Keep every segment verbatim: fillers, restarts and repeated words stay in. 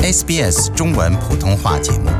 S B S 中文普通话节目。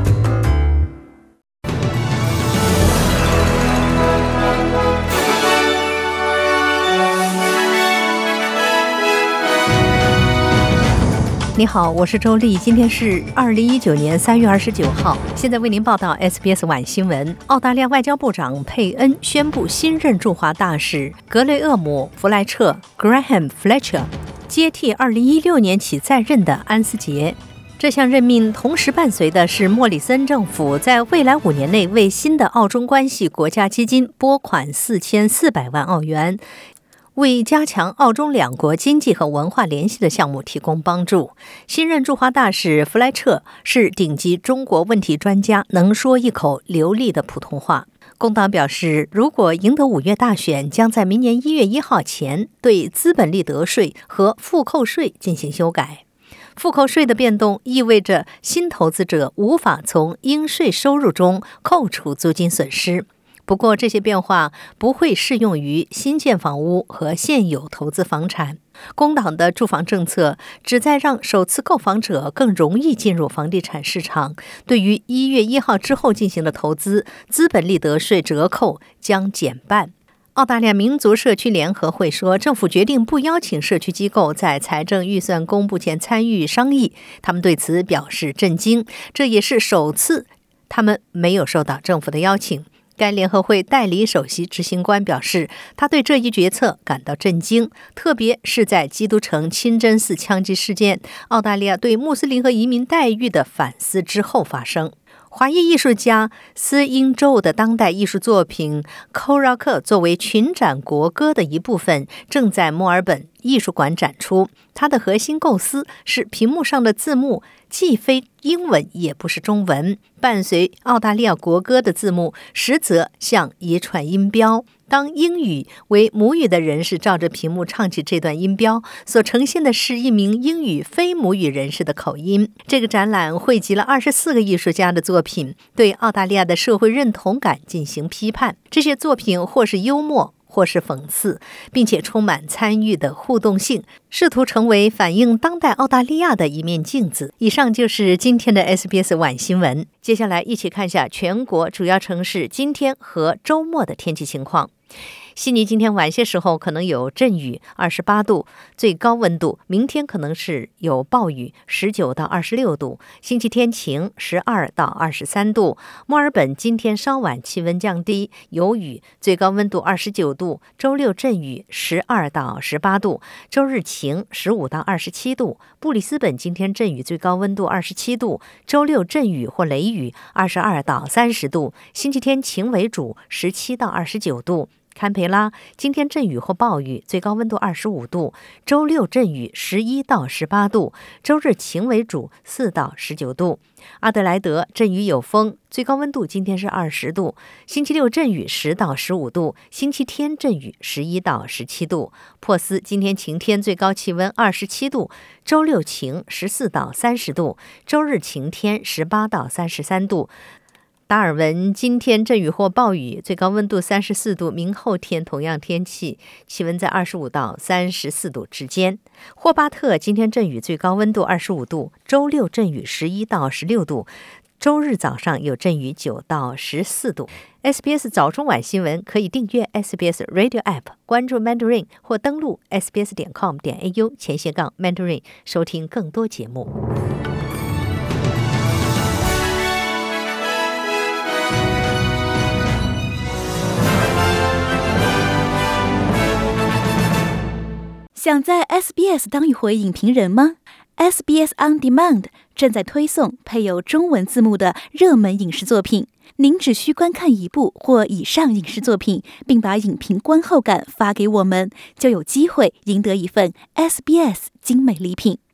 你好，我是周丽，今天是二零一九年三月二十九号，现在为您报道 S B S 晚新闻。澳大利亚外交部长佩恩宣布新任驻华大使格雷厄姆·弗莱彻 （Graham Fletcher） 接替二零一六年起在任的安斯杰。这项任命同时伴随的是莫里森政府在未来五年内为新的澳中关系国家基金拨款四千四百万澳元。为加强澳中两国经济和文化联系的项目提供帮助。新任驻华大使弗莱彻是顶级中国问题专家，能说一口流利的普通话。工党表示，如果赢得五月大选，将在明年一月一号前对资本利得税和复扣税进行修改。复扣税的变动意味着新投资者无法从应税收入中扣除租金损失。不过，这些变化不会适用于新建房屋和现有投资房产。工党的住房政策旨在让首次购房者更容易进入房地产市场。对于一月一号之后进行的投资，资本利得税折扣将减半。澳大利亚民族社区联合会说，政府决定不邀请社区机构在财政预算公布前参与商议，他们对此表示震惊，这也是首次他们没有受到政府的邀请。该联合会代理首席执行官表示，他对这一决策感到震惊，特别是在基督城清真寺枪击事件、澳大利亚对穆斯林和移民待遇的反思之后发生。华裔艺术家斯英周的当代艺术作品《寇拉克》作为群展国歌的一部分，正在墨尔本艺术馆展出。它的核心构思是屏幕上的字幕既非英文也不是中文，伴随澳大利亚国歌的字幕实则像一串音标。当英语为母语的人士照着屏幕唱起这段音标，所呈现的是一名英语非母语人士的口音。这个展览汇集了二十四个艺术家的作品，对澳大利亚的社会认同感进行批判。这些作品或是幽默，或是讽刺，并且充满参与的互动性，试图成为反映当代澳大利亚的一面镜子。以上就是今天的 S B S 晚新闻。接下来一起看下全国主要城市今天和周末的天气情况。悉尼今天晚些时候可能有阵雨，二十八度，最高温度。明天可能是有暴雨，十九到二十六度。星期天晴，十二到二十三度。墨尔本今天稍晚气温降低，有雨，最高温度二十九度。周六阵雨，十二到十八度。周日晴，十五到二十七度。布里斯本今天阵雨，最高温度二十七度。周六阵雨或雷雨，二十二到三十度。星期天晴为主，十七到二十九度。堪培拉今天阵雨或暴雨，最高温度二十五度。周六阵雨，十一到十八度。周日晴为主，四到十九度。阿德莱德阵雨有风，最高温度今天是二十度。星期六阵雨，十到十五度。星期天阵雨，十一到十七度。珀斯今天晴天，最高气温二十七度。周六晴，十四到三十度。周日晴天，十八到三十三度。达尔文今天阵雨或暴雨，最高温度三十四度，明后天同样天气，气温在二十五到三十四度之间。霍巴特今天阵雨，最高温度二十五度，周六阵雨十一到十六度，周日早上有阵雨九到十四度。S B S 早中晚新闻可以订阅 S B S Radio App， 关注 Mandarin 或登录 s b s 点 com 点 a u 前斜杠 Mandarin 收听更多节目。 想在 S B S 当一回影评人吗？ S B S On Demand 正在推送配有中文字幕的热门影视作品，您只需观看一部或以上影视作品，并把影评观后感发给我们，就有机会赢得一份 S B S 精美礼品。